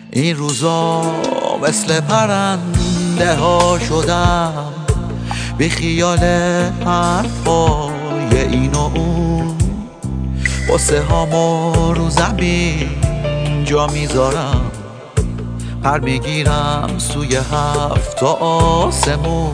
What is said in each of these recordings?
این روزا مثل پرنده ها شدم، بی خیال حرفای این و اون. قصه هامو رو زمین جا میذارم، پر میگیرم سوی هفت آسمون.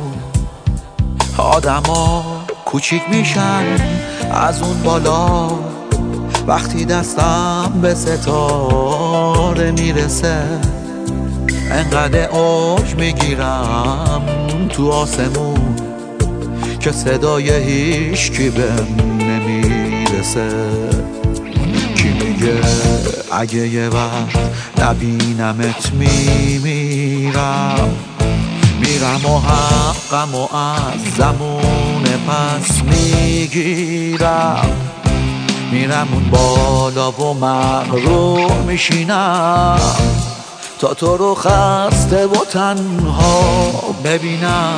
آدما کوچیک میشن از اون بالا، وقتی دستم به ستاره میرسه. انقدر اوج میگیرم تو آسمون که صدای هیچکی بهم نمیرسه. کی میگه اگه یه وقت نبینمت میمیرم، میرم و حقم و از زمون پس میگیرم. میرم اون بالا و مغرور میشینم تا تو رو خسته و تنها ببینم.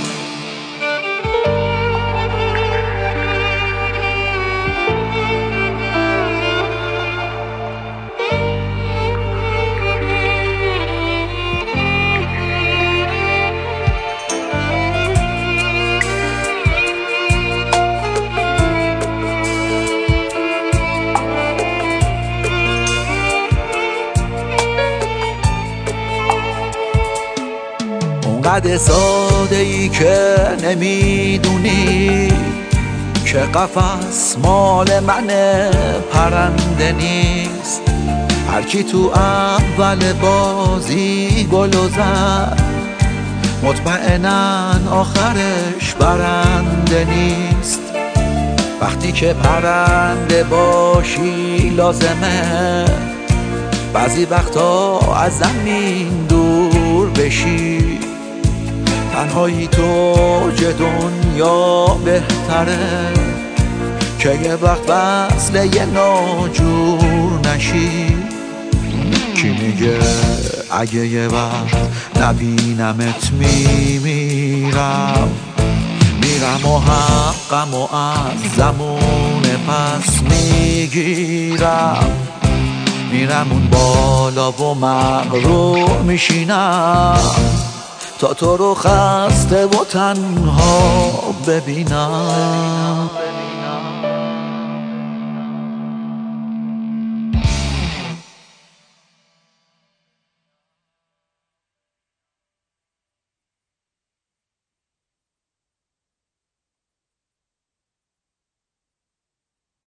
اونقدر ساده ای که نمیدونی که قفس مال منه، پرنده نیست. هرچی تو اول بازی گلو زد، مطمئنن آخرش برنده نیست. وقتی که پرنده باشی لازمه بعضی وقتا از زمین دور بشی. تنهایی تو اوج دنیا بهتره که یه وقت وصل یه ناجور نشی. کی میگه اگه یه وقت نبینمت میمیرم، میرم و حقم و از زمون پس میگیرم. میرم اون بالا و مغرور میشینم تا تو رو خسته و تنها ببینم.